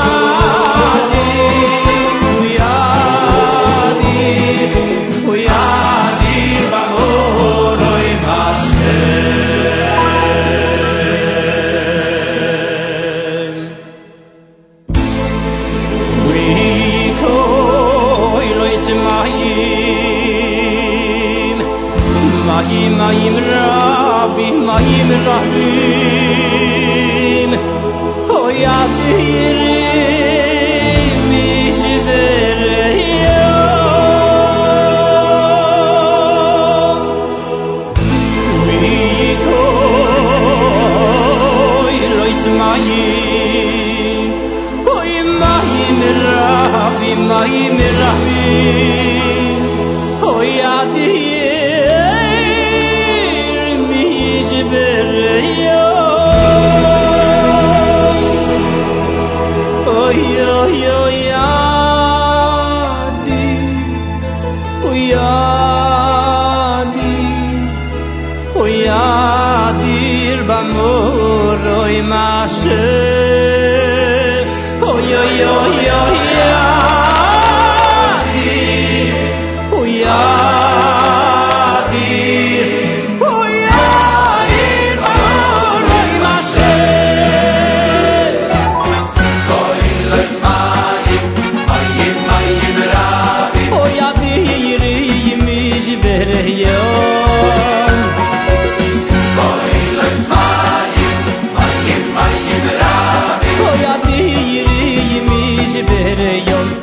yadir yadir yadir bamor oy masher we koilos mayim mayim mayim rabim mayim rabim oy adirim mishbereyom we koilos mayim oy mayim rabim mayim rabim oy adirim mishbereyom oy oy oy yadir yadir yadir bamor oy masher oy oy oy oy yadir yadir yadir bamor oy masher koilos mayim mayim mayim rabim oy adirim mishbereyom koilos mayim mayim mayim rabim oy adirim mishbereyom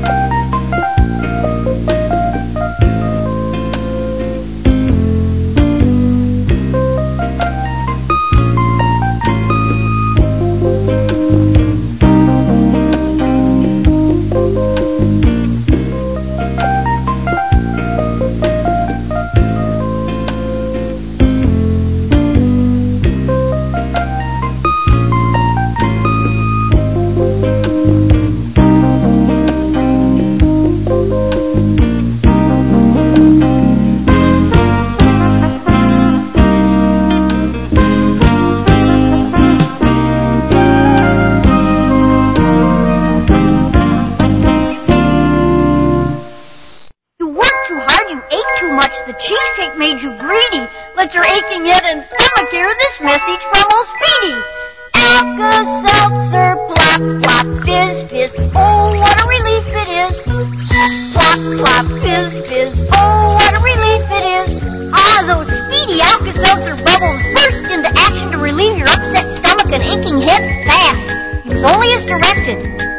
The cheesecake made you greedy. Let your aching head and stomach hear this message from old Speedy. Alka-Seltzer, plop, plop, fizz, fizz. Oh, what a relief it is. Plop, plop, fizz, fizz. Oh, what a relief it is. Ah, those Speedy Alka-Seltzer bubbles burst into action to relieve your upset stomach and aching head fast. Use only as directed.